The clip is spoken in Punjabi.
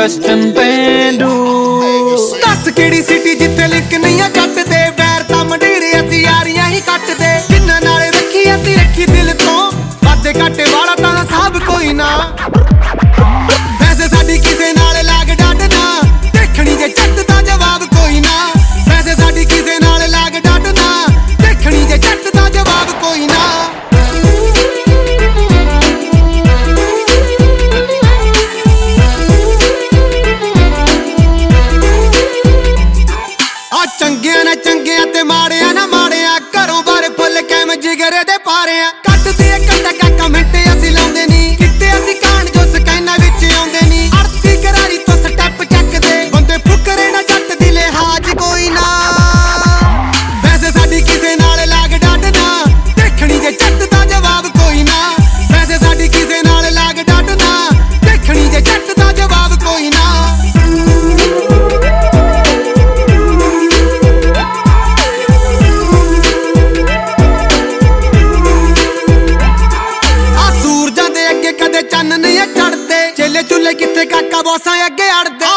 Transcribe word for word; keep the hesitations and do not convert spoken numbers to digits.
ਵੈਸਟਰਨ ਪੇਂਡੂ। ਦੱਸ ਕਿਹੜੀ ਸਿਟੀ ਜਿੱਥੇ ਲਿੰਕ ਨਹੀਂ ਆ ਕੱਟਦੇ, ਵੈਰ ਤਾਂ ਮੰਡੀਰੇ ਅਸੀਂ ਯਾਰੀਆਂ ਹੀ ਕੱਟਦੇ। ਜਿੰਨਾਂ ਨਾਲ ਰੱਖੀ ਅਸੀਂ ਰੱਖੀ ਦਿਲ ਤੋਂ, ਵਾਦੇ ਘਾਟੇ ਵਾਲਾ ਤਾਂ ਸਭ ਕੋਈ ਨਾ। ਵੈਸੇ ਸਾਡੀ ਕਿਸੇ ਨਾਲ ਲਾਗ ਡਾਟਣਾ, ਦੇਖਣੀ ਜੇ ਚੱਟ ਦਾ ਜਵਾਬ ਕੋਈ ਨਾ। ਵੈਸੇ ਸਾਡੀ ਕਿਸੇ ਨਾਲ ਲਾਗ ਡਾਟਣਾ, ਦੇਖਣੀ ਜੇ ਚੱਟ ਦਾ ਜਵਾਬ ਕੋਈ ਨਾ। ਆ ਚੰਗਿਆਂ ਨਾ ਚੰਗਿਆਂ ਤੇ ਮਾੜਿਆਂ ਨਾ ਮਾੜਿਆਂ, ਘਰੋਂ ਬਾਹਰ ਫੁੱਲ ਕੈਮ ਜਿਗਰੇ ਦੇ ਪਾਰਿਆਂ। ਕੱਟਦੇ ਇੱਕ ਟੱਕਾ ਕਮੈਂਟ ਅਸੀਂ ਲਾਉਂਦੇ ਨੀ, ਕਿਤੇ ਅਸੀਂ ਕਾਂਡ ਜੋ ਸਕੈਨਾਂ ਵਿੱਚ ਆਉਂਦੇ ਨੀ। ਅਰਤੀ ਕਰਾਰੀ ਤੋਂ ਸਟੈਪ ਚੱਕਦੇ, ਬੰਦੇ ਫੁਕਰੇ ਨਾ ਜੱਟ ਦੀ ਲਿਹਾਜ਼ ਕੋਈ ਨਾ। ਵੈਸੇ ਸਾਡੀ ਕਿਸੇ ਨਾਲ ਲਾਗ ਡਾਟਣਾ, ਦੇਖਣੀ ਜੇ ਜੱਟ ਦਾ ਜਵਾਬ ਕੋਈ ਨਾ। ਵੈਸੇ ਸਾਡੀ ਕਿਸੇ ਨਾਲ ਲਾਗ ਡਾਟਣਾ, ਦੇਖਣੀ ਜੇ ਜੱਟ ਦਾ ਜਵਾਬ ਕੋਈ ਨਾ। ਕਦੇ ਚੰਨ ਨਹੀਂ ਚੜਦੇ, ਚੇਲੇ ਚੁੱਲੇ ਕਿੱਥੇ ਕਾਕਾ ਬੋਸਾਂ ਅੱਗੇ ਅੜਦੇ।